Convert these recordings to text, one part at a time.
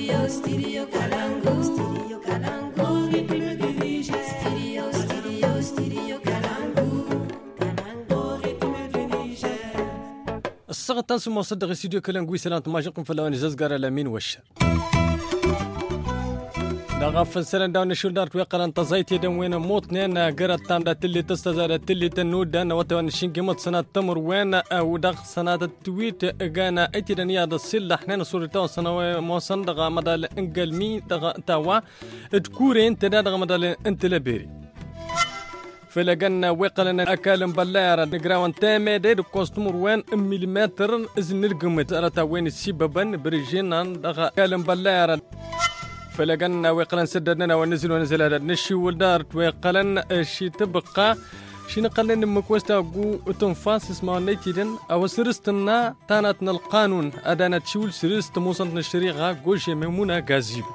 الصغط تنسوا مصدق استديو كلانغوي سلامة ماجيكم في اللواني زازقار الأمين والشر دغف السلام داون الشولدار تويقر أنت زيتي دم وين موتنين قرأت تاندا تلي تستزار تلي تنود أنا وتوان الشنقمت سنة تمر وين ودغ سنة التويت قانا ايتي دنيا دصيل لحنين صورتان سنة موصن دغا مدال انقلمي دغا تاوا تكورين تدا دغا مدال انت لبيري فلقنا وقلنا أكلم بلارة نقراون تامي دير كوستمر وين مليمتر إذن نرقمت أرتا وين السببا بريجينا دغا أكلم بلارة فلقنا وقلنا سددنا ونزل هذا نشي ولدار وقلنا شي تبقى شي نقلنا مكوستا قو تنفاس اسمه نيتيدن أو سرستنا تانتنا القانون أدانا تشول سرست موصلنا الشريعة قوشي ميمونة غازيبو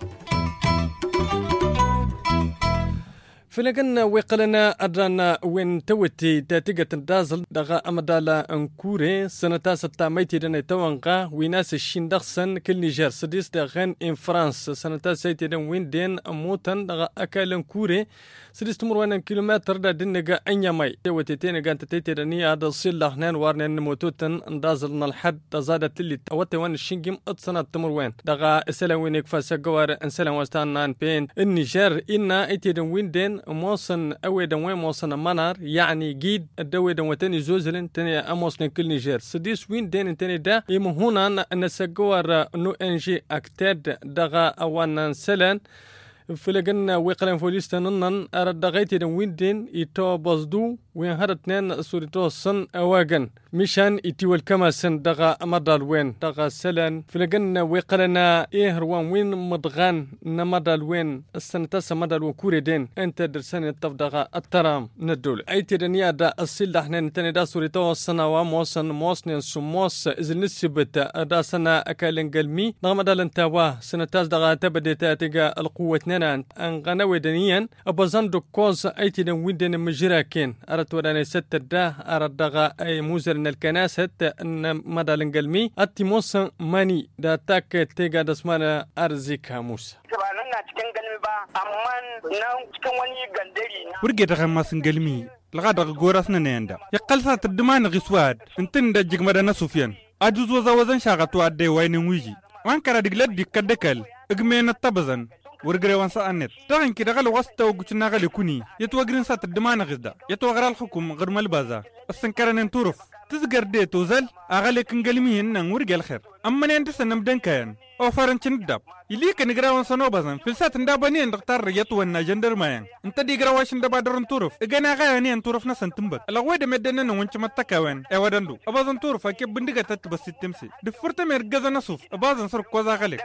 فلقنا وقلنا أدرانا وين توتي تاتيجة دازل دغا أمدالا انكوري سنة ستة ميتي دنا توانغا ويناس الشين دخسن كل نيجر سديس دغان إن فرانس سنة سيتي دن وين دين موتن دغا أكال انكوري سديس تمر وين كيلومتر دا دنجا أنيا ماي توتي تينا قانت تيتي دنيا دا صيل لحنان وارنا نموتوتن دازلنا الحد تزادت اللي توتي وين الشينجيم أتصنع تمر وين دغا إسلا وينك فاسقوار إنسلا واستان بين النيجر إنا ايتي دن وين دين موصن أويدا وين موصن منار يعني جيد الدويدا وتاني زوزلن تاني أموصن كل نيجر سديس وين دين تاني دا يمهونا نسجوار نو انجي أكتاد دغا أوانا سلان فلقنا ويقلن فوليستانن أرد غيتي دن وين دين يتو بصدو وين هرتنين سوريتو صن أواغن مشان يتيول كما سن دغا مدال وين دغا سلان فلقنا ويقلنا إيه روان وين مدغان نمدال وين السنتاسا مدال وكوري دين انت درسان التفدغا الترام ندول ايتي دنيا دا السيل دحنين تاني دا سوريتو صنا وموصن موصنين سموص إذن نسبت دا سنة أكالن قلمي نغمدال انتوا سنتاس دغا تبديتا تيغا القوة نانا انغانوي دنيا أبازاندو كوز ايتي دن وين دين مجراكين وراني ستة دا أرد دغا أي موزر إن الكناسة إن مدى لنقلمي أتموس ماني دا تاك تيجا دسمانا أرزيكا موسى ورقة غماس نقلمي لغاد غوراسنا نيندا يقلسا تدمان غسواد انتن دا جيغمادا سفيان أجوز وزن شاغتو أدي وين ويجي وانكرا دقلت دي كدكال اقمين الطبزن ورقري وانسا أنت تغن كده غالي واسطة وقوشنا غالي كوني يتوغرين سات الدمان غزدا يتوغرا الحكم غير مالبازا السنكران انتورف تزقر دي توزل أغالي كنقلميهن نورقى الخير أما نينتسا نمدن كيان أو فارنش نداب يليك نقرا وانسا نوبازن فلسات ندابانين دكتار يتوانا جندر مايان انت دي قرا واشن دبادر انتورف اغانا غاياني انتورف ناسا انتنبك الأغويد مدنن وانش متكاوين ايوادندو أبازن تورف اكيب بندقة تتبسي التمسي دفرت ميرقزا نصوف أبازن سرق كوزا غالي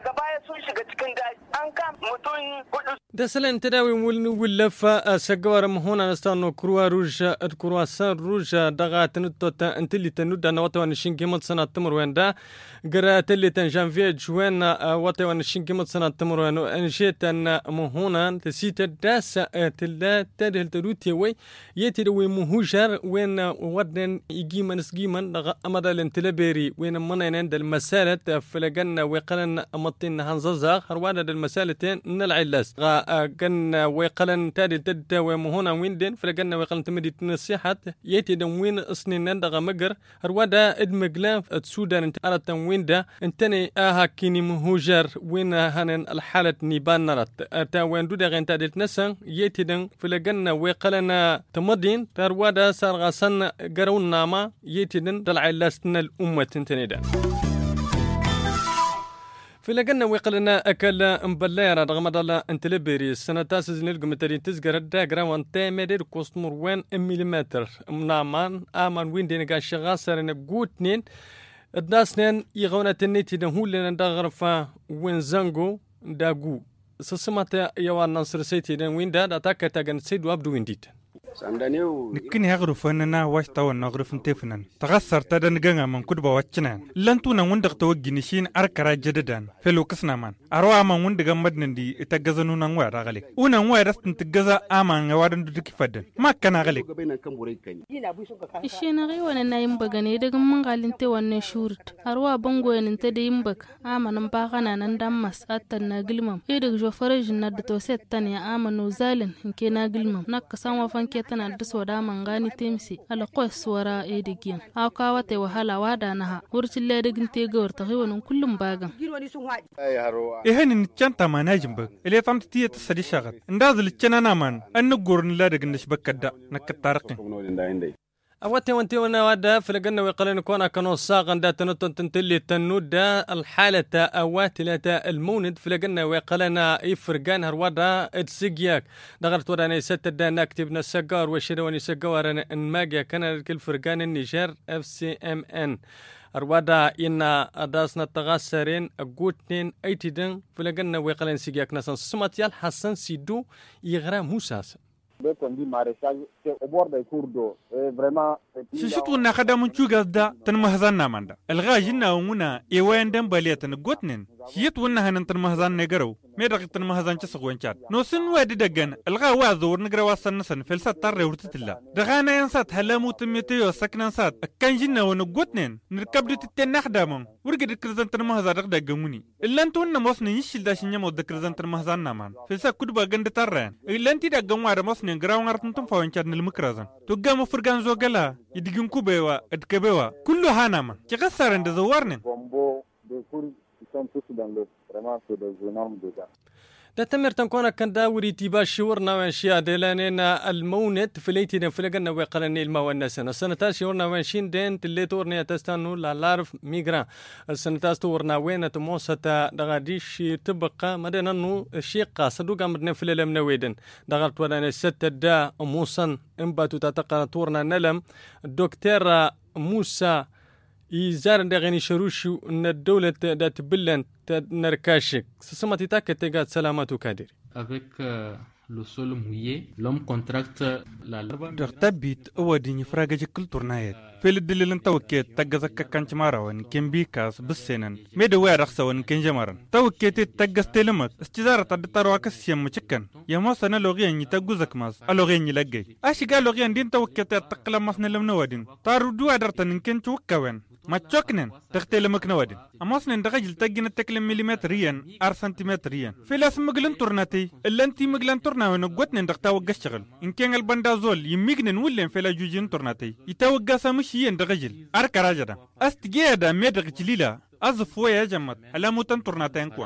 دسلن تداوي ولفا سجوار مهونا نستانو كروا روج كروا سان روج دغات نتوتا انت اللي تنود انا وتوان الشنكيمت سنه تمر وين دا قرات اللي تن جانفي جوين وتوان الشنكيمت سنه تمر وين انشيت ان مهونا تسيت داس تلا تدل تروتي وي يتدوي مهوجر وين ودن يجي منسجيمن دغ امدال انتلبيري وين منين عند المسالة فلقنا وقلن امطين هنززا هرواد المسالتين نلعلس كان ويقلن تادي تد ومهونا وين دين فلقنا ويقلن تمدي نصيحة يتي دم وين اصنين دغا مقر هروادا ادمقلا تسودان انت ارت وين دا انتني كيني مهوجر وين هانن الحالة نيبان نرت تا وين دو دغا انت ديت نسن يتي دن فلقنا ويقلن تمدين هروادا سارغاسن قرون ناما يتي دن دلعلسن الأمة انتني دا فلقنا ويقلنا أكل مبليرة رغم دالا انتلبيري السنة تاسز نلقم ترين تزقر الداقرا وانتي مدير كوستمر وين مليمتر منامان آمان وين دينيقا شغاسر نبقوتنين الداسنين يغونا تنيتي نهول لنا داغرفا وين زنغو داقو سسمت يوان نصر سيتي وين دا تاكا تاقن سيد وابدو وين ديت نكني هغرف أننا واش تاون نغرف نتفنن تغسر تدن جنا من كتب واتشنان لنتونا وندق توجي نشين أركرا جددان فلو كسنا من أروى ما وندق مدندي إتجزنونا نوار غلي ونا نوار استنتجزا أمان نوارن دك فدن ما كان غلي الشيء نغي وانا نايم بغني دقم من قال انت وانا شورت أروى بنغو انت ديم بك أمان نباغنا ندمس أتنا قلمم إيدك جو فرج ندتو ست تانية أمان وزالن إنكينا قلمم نكسان وفنكيتنا الدسو داما غاني تمسي على قوس ورا إيدكين أو كاواتي وحالا وادانها ورش اللي دقنتي غور تغيوان كلهم باغن إهن نتشانتا ما ناجمبك اللي تامتتية تسدي شغط اندازل الچنانا من أنو غورن لا دقنش بكدا نكتارقين أوتي وانتي وانا وادا فلقنا ويقلن كونا كانوا ساقن دا تنطن تنتلي تنود دا الحالة أواتلة الموند فلقنا ويقلنا يفرقان هروادا اتسيقياك دغرت وداني ستة دا نكتبنا السقار وشيرواني سقار الماقيا كان الكل فرقان النيجر FCMN أروادا إنا أداسنا تغاسرين أقوتنين أيتدن فلقنا ويقلن سيقياك ناسان سماتيال حسن سيدو يغرا موساس ششتونا خدامون شوغاز دا تنمهزان ناماندا الغاجنا ومنا إيوان دم بالياتن قوتنين شيتونا هنن تنمهزان نيقرو ميرق تنمهزان چسقوين چاد نوسن وادي دقن الغا وازور نقروا سنسن فلسات تار ورتتلا دغانا ينسات هلامو تميتيو سكنان سات أكان جنا ونقوتنين نركب دي تتين نخدامون ورقد كرزان تنمهزان رق دقموني إلا انتونا موسنين يشيل داشن يمو دكرزان تنمهزان نامان فلسات كدبا قند تارين إلا انتي دقم وارا موسنين قراو نغرتنتم فاوين نلمكرازن توقامو فرقان زوغلا يدقن كوبيوا ادكبيوا كلو هاناما تغسرن دزوارنين تتمر تنكونا كان داوري تيبا شورنا وانشيا ديلانينا المونت فليتنا فلقنا ويقلني الماء السنة تاشورنا وانشين دين تلي تورني تستانو لالارف ميغران السنة تورنا وين تموسة دغاديش تبقى مدينة نو شيقا صدوقا مدنا فلالم نويدن دغالت وداني ستة دا موسن انباتو تتقنا تورنا نلم دكتور موسى يزار دغني شروشو ان الدولة دا تبلن نركاشك سسمتي تاك تيغات سلاماتو كادر avec le sol mouillé l'homme contracte la تبيت اوديني فراغج كل تورنايت في الدليل انت وكيت تغزك كانش ماراون كم بيكاس بالسنن ميدو ويرخسون كن جمرن توكيت تغز تلمك استزاره تدترواك سيم مچكن يما سنه لوغين يتغزك ماس الوغين لغي اشي قال لوغين دين توكيت تقلمسن لمنودين تارودو ادرتن كن توكوين ما تشوكنن تختلمك نودين اماسن دغجل تجن تكلم مليمتريا ار سنتيمتريا في لاس مغلن تورناتي الا انت مغلن تورنا ونغوتن دغتا وغشغل ان كان البندازول يميغنن ولين في لا جوجين تورناتي يتوغا سمشيين دغجل ار كراجدا استجيدا ميدغ جليلا azfo ya jamat ala mutan turnata en quoi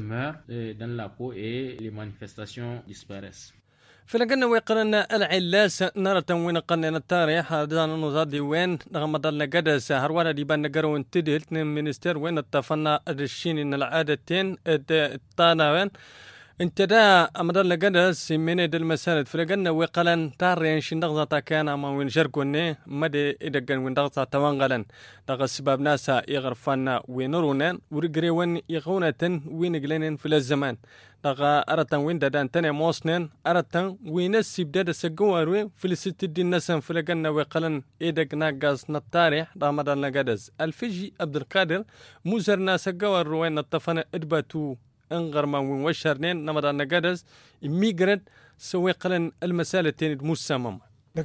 dans la peau et les manifestations disparaissent. فلقنا ويقرنا العلاس نرى تنوين قرنا التاريخ هذا نزادي وين رغم ضلنا قد سهر ولا ديبان نقرون تدلت منستر وين اتفقنا الشين ان العادتين الطانا وين انت دا امدلنا قد سميني دل مسالة فلقنا ويقلن تارين شين دغزة كان اما وين جرقوني مدي ادقن وين دغزة توانغلن دغز سباب ناسا يغرفانا وينرونين ورقري وين يغونة وين قلنين في الزمان دغا أرتن وين دادان تاني موسنين أرتن وينس يبدأ سجوارو في الست الدين نسم في لجنة وقلن إيدك ناقص نطارح رمضان نقدس الفيجي عبد القادر مزرنا سجوار وين الطفنا إدباتو انغرما وين وشرنين رمضان نقدس ميجرد سوي قلن المسألة تاني مسمم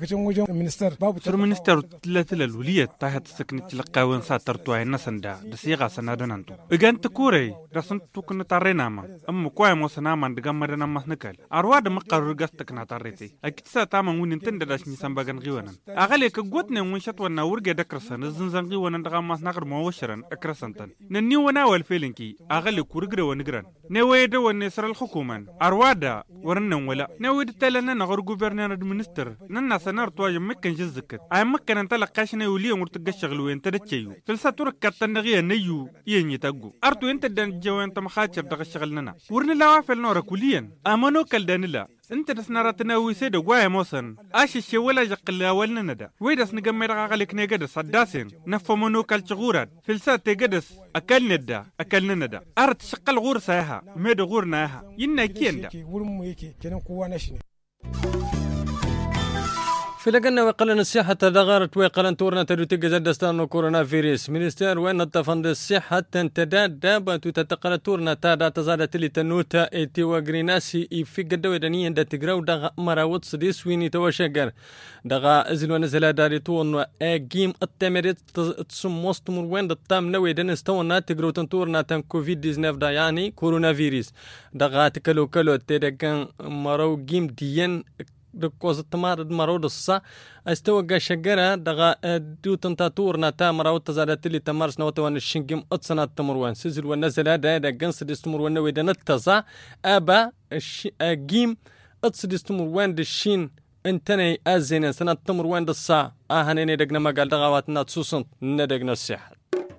سر منستر ثلاثة الولية تحت سكنت لقاون ساترتو عين نسندا دسيغا سنادنانتو إجان تكوري رسنت تكون تارينا ما أم كواي موسنا من دقام مرنا مهنكال أرواد مقرر قصتك ناتاريتي أكيد ساتاما وين تندرش نسان باغن غيوانا أغالي كقوتنا ونشات وانا ورقة دكرسان الزنزان غيوانا دقام ماسناقر موشران أكرسانتان نني وانا والفيلنكي أغالي كورقر ونقران نويدا ونسر الحكومان أروادا ورنا ولا نويدا تالنا نغر غوفرنر المنستر ننا سنار تواجه مكان جزكت أي مكان أنت لقاشنا يولي مرتقى الشغل وين تدتشيو فلساتورك كتنغيه نيو يني تاجو أرتو أنت دان جو أنت مخاطر دغ الشغلنا ورنا لا وافل نورا كليا أمانو كالدانلا أنت دسنارتنا ويسيد وقايا موسن أشي الشوالة جقل أولنا ندا ويدس نقمر غالك نيقدس الداسين نفهمونو كالشغورات فلسات تيقدس أكلنا دا أكلنا ندا أرت شقل غور سايها ميد غورناها ينا كين دا في لقنا وقلن الصحة تدغرت وقلن تورنا تدوتك زدستان كورونا فيروس منستر وين التفند الصحة تنتداد دابا تتقل تورنا تادا تزادت اللي تنوتا ايتي وغريناسي في قدو دنيا دا تقراو دغا مراوت سديس ويني توشاقر دغا ازل ونزل داري تورنا اجيم التمريت تسموست وين دتام نوي دنستونا تقراو تنتورنا تن كوفيد 19 دا يعني كورونا فيروس دغا تكلو كلو تيدا مراو جيم ديان دكوز التمار مرود الصا استوى شجرة دغا دو تنتاتور نتا مرود تزادت اللي تمارس نوتوان الشنجم أتصنع التمروان سجل ونزل هذا جنس دستمروان ويدا نتزا أبا جيم دستمروان دشين انتني أزين سنة التمروان الصا هنيني دقنا ما قال دغواتنا تسوسن ندقنا الصحة.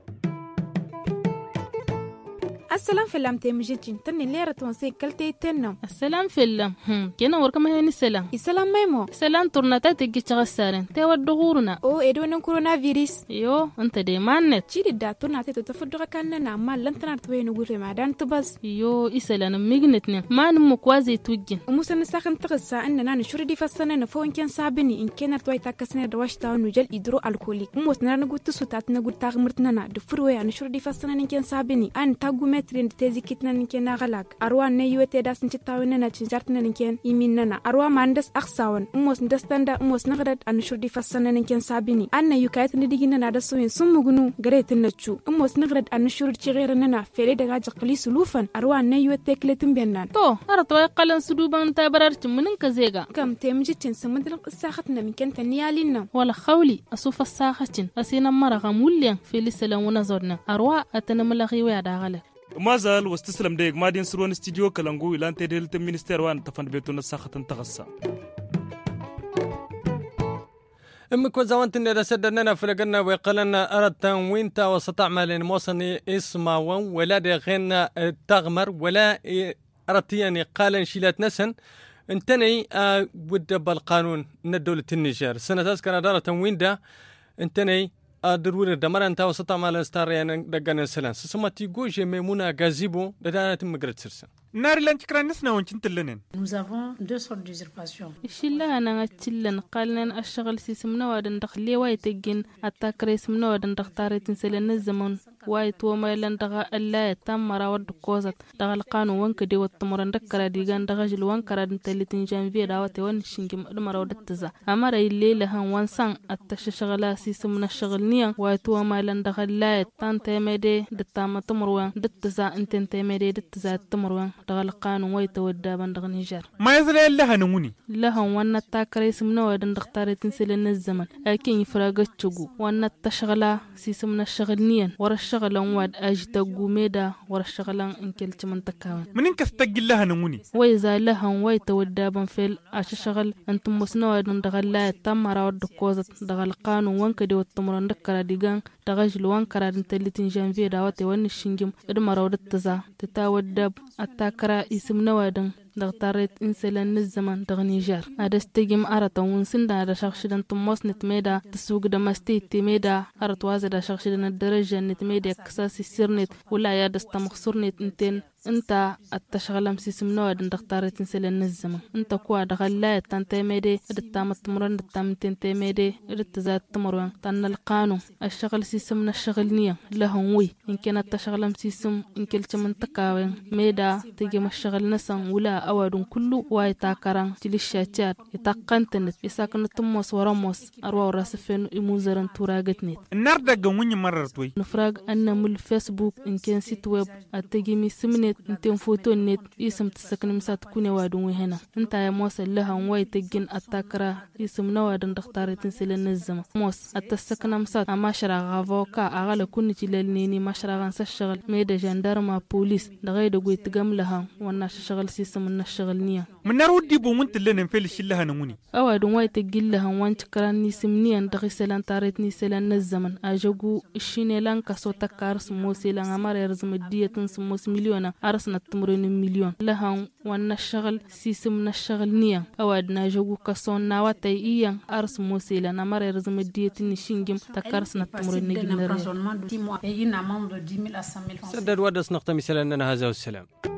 السلام فيلم تيمجيتين تني ليرة تونسي كلتي تنم السلام فيلم كنا وركم هني السلام السلام ميمو سلام تورناتا تيجي تغسرن تود دغورنا او ادون كورونا فيروس يو انت دي مانت تشيد دا تورناتا تتفدغ كاننا ما لن تنرتوي نغور ما دان تبس يو اسلام ميغنتني ما نمو كوازي توجين ومسن ساخن تغسا اننا نشور دي فسنه نفو ان كان صابني ان كان توي تاكسنه دواشتا نوجل هيدرو الكوليك موسنا نغو تسوتات نغو تاغمرتنا دفروي ان شور دي فسنه ان كان صابني ان تاغو ترين تيزي كيتنا نكين غلاك أروى نيوتي داس نتاوينا نتشارتنا نكين يميننا أروى ماندس أخساون موس ندستندا موس نغدد أنشور دي فسنا نكين سابيني أنا يكايت نديجينا نادسوين سموغنو غريت نتشو موس نغدد أنشور تشغيرنا فيلي دغا جقلي سلوفن أروى نيوتي كلتم بينان تو أرتوي قلن سدوبان تابرارت منن كزيغا كم تيمجيتين سمدل الساختنا مكان تنيالينا ولا خولي أصوف الساختين أسينا مرغا موليان فيلي سلام ونزورنا أروى أتنملغي ويادا غلق مازال واستسلم ديك مادين سروان استديو كلانغو إلان تدير المينستير وان تفند بيتون الساخة تغسى امك وزوانت ان رسدنا فلقنا وقالنا اردت وين تا وستعمل موصني اسما ولا غين تغمر ولا ارتياني قال شيلات نسن انتني ود بالقانون من دولة النيجر سنة تذكر دارة وين دا انتني أدرور دمر أنت وسط مال ستاريان دجان السلام سمعتي جوجي ميمونة غازيبو دانا تمغرت سرسا نار لانشكرا نسنا وانشنت لنن. Nous avons deux sortes d'usurpation. إشيلا أنا أتشلن قالنا الشغل سيسمنا ودن دخلي واي تجين التكري سمنا ودن دختاري تنسلن الزمن واي توما لن دغا ألا يتم مراود كوزت دغا القانون وانك دي واتمرن دكرا ديغان دغا جلوان كرا دنتالي جانفي داواتي وان شنجم مراود التزا أمارا الليلة هان وانسان التش شغلا سيسمنا الشغل نيان واي توما لن دغا ألا يتان تيميدي دتاما تمروان دتزا انتن تيميدي دتزا تمروان دغا القانون واي تودى بندغ نيجر ما يزال لها نموني لهم وانا التاكري سمنا ودن دختاري تنسلن الزمن اكين يفراغت تشغو وانا التشغلا سيسمنا الشغلنيا ورا الشغل واد اجي تغو ميدا ورا الشغل انكل تمن تكاون منين كستجل لها نموني ويزا لهم واي تودى بنفل اش شغل انتم مسنا ودن دغلا تمرا ود كوزت دغ القانون وانك دي وتمرن دكرا ديغان دغجل وان كرا دنتلتين جانفي داوتي وان الشنجم ادمرا ود تزا تتاودب التاكرا اسمنا ودن دغتاريت انسلن الزمن دغ نيجر ادستجم ارتا ونسن دا شخشدن تموس نتميدا تسوق دمستي تميدا ارت وازدا شخشدن الدرجه نتميدا كساسي سيرنت ولا يا دست مخسورنت انتين انت التشغلم سيسمنا ودن دغتاريت انسلن الزمن انت كوا دغلا تنتميدي دتام تمرن دتام تنتميدي دتزات تمرن تن القانون الشغل سيسمنا الشغلنيه لهم وي ان كان التشغلم سيسم ان كلت من تكاوين ميدا تيجي الشغل نسن ولا أودون كله واي تاكران تلشاتات يتقنتنت يساكن تموس ورموس أروى راسفين يموزرن توراغتنت النار دقا وين مررتوي نفراغ أن مول فيسبوك إن كان سيت ويب أتجمي سمنت إنتين فوتو النت يسم تسكن مسات كوني وادون وهنا انت يا موس لها واي تجين التاكرا يسم نوادن دختاري تنسل النزم موس التسكن مسات أماشرا غافوكا أغلى كوني تلالنيني ماشرا غانس الشغل ميدا جاندارما بوليس دغاي دقوي تقام لها وناش الشغل سيسم من الشغل نيا من نرودي بومنت لنا نفلش لها نموني أوادون واي تجين لها وانت كران نيسمنيا دغي سلان تاريت نيسلان الزمن أجوجو الشيني لان كسو تكارس موسي لان أمار يرزم الدية تنسموس مليون أرسنا تمرين مليون لها وانا الشغل سيسم من الشغل نيا أوادنا جوجو كسو ناواتي إيان أرس موسي لان أمار يرزم الدية تنشينجم تكارسنا تمرين نجنرين سدد ودس نقطة مثلا أن هذا والسلام.